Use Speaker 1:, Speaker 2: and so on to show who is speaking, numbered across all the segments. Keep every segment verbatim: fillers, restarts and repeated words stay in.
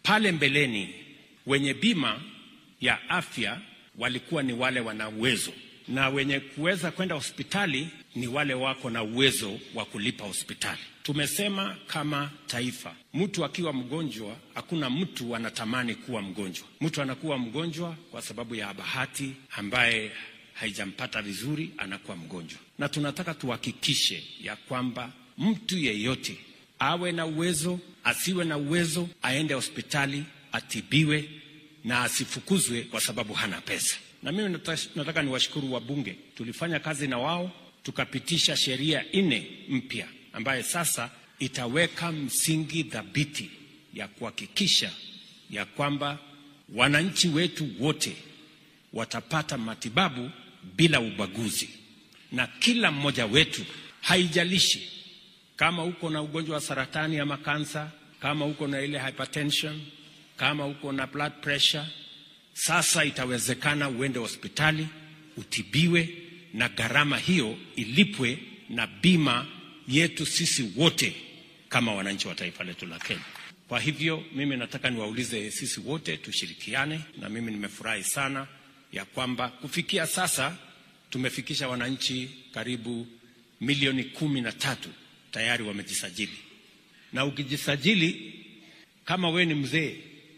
Speaker 1: Pale mbeleni wenye bima ya afya walikuwa ni wale wana uwezo, na wenye kuweza kwenda hospitali ni wale wako na uwezo wa kulipa hospitali. Tumesema kama taifa, mtu akiwa mgonjwa, hakuna mtu anatamani kuwa mgonjwa. Mtu anakuwa mgonjwa kwa sababu ya bahati ambaye haijampata vizuri, anakuwa mgonjwa. Na tunataka tuhakikishe ya kwamba mtu yeyote, awe na uwezo, asiwe na uwezo, aende hospitali, atibiwe na asifukuzwe kwa sababu hana pesa. Na mimi nataka niwashukuru wabunge. Tulifanya kazi na wao, tukapitisha sheria nne mpya ambaye sasa itaweka msingi thabiti ya kuhakikisha ya kwamba wananchi wetu wote watapata matibabu bila ubaguzi. Na kila mmoja wetu, haijalishi kama uko na ugonjwa wa saratani ama kansa, kama uko na ile hypertension, kama uko na blood pressure, sasa itawezekana uende hospitali, utibiwe, na gharama hiyo ilipwe na bima yetu sisi wote kama wananchi wa taifa letu la Kenya. Kwa hivyo mimi nataka niwaulize sisi wote tushirikiane, na mimi nimefurahi sana ya kwamba kufikia sasa tumefikisha wananchi karibu milioni kumi na tatu tayari wamejisajili. Na ukijisajili, kama we ni mzee,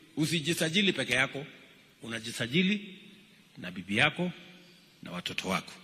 Speaker 1: usijisajili peke yako, unajisajili na bibi yako na watoto wako.